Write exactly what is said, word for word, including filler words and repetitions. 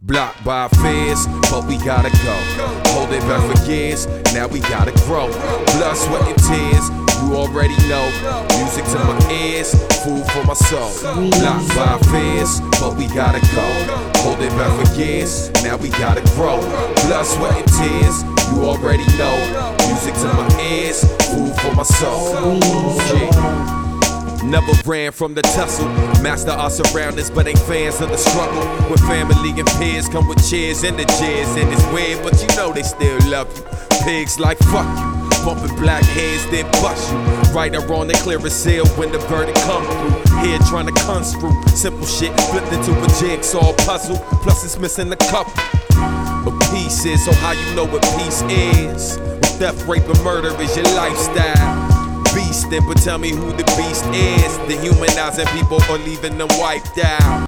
Blocked by fears, but we gotta go. Hold it back for years, now we gotta grow. Blood, sweat, and tears, you already know. Music to my ears, food for my soul. Blocked by fears, but we gotta go. Hold it back for years, now we gotta grow. Blood, sweat, and tears, you already know. Music to my ears, food for my soul. Yeah. Never ran from the tussle. Master our surroundings, but ain't fans of the struggle. When family and peers come with cheers and the jeers, and it's weird, but you know they still love you. Pigs like fuck you, bumping black heads, then bust you. Right or wrong, they clear as hell when the verdict come through. Here trying to construe simple shit, flipped into a jigsaw puzzle. Plus it's missing a couple of pieces. So how you know what peace is? When theft, rape, and murder is your lifestyle. Beastin', but tell me who the beast is. Dehumanizing people or leaving them wiped out.